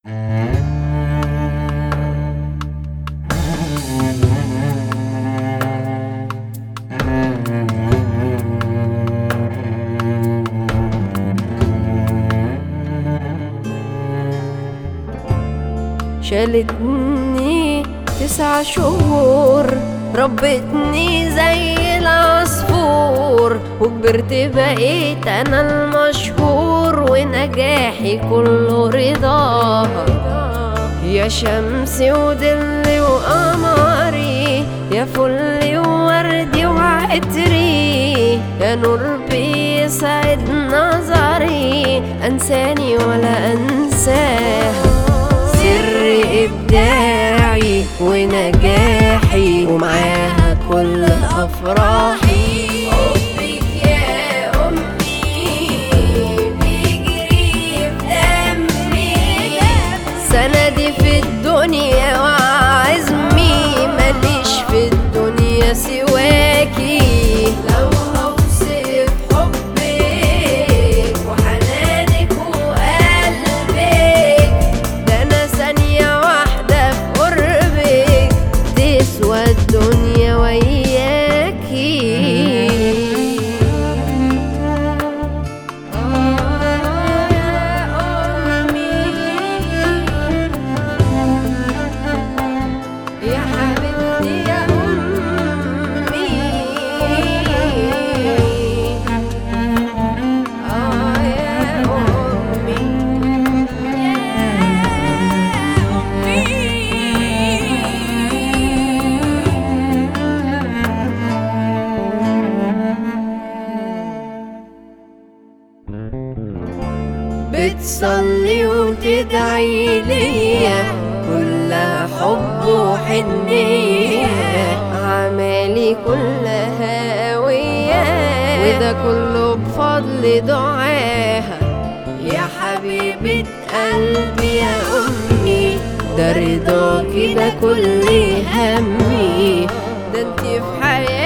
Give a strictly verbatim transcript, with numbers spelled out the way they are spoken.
شالتني تسع شهور، ربتني زي العصفور، وكبرت بقيت انا المشهور، ونجاحي كله رضاها. يا شمسي وضلي وقمري، يا فلي ووردي وعطري، يا نور بيسعد نظري، انساني ولا انساها. سر إبداعي ونجاحي، ومعاها كل أفراحي. حبك يا أمي بيجري في دمي، سندي في الدنيا وعزمي، ماليش في الدنيا سواكي. لو هوصف حبك وحنانك وقلبك، ده أنا ثانية واحدة في قربك تسوى الدنيا وياكي. يا حبيبتي يا أمي، آه يا أمي، بتصلي وتدعي ليا، كلها حب وحنية، أعمالي كلها وياها، وده كله بفضل دعاها. يا حبيبة قلبي يا أمي، ده رضاكي ده كل همي، ده انتي في حياتي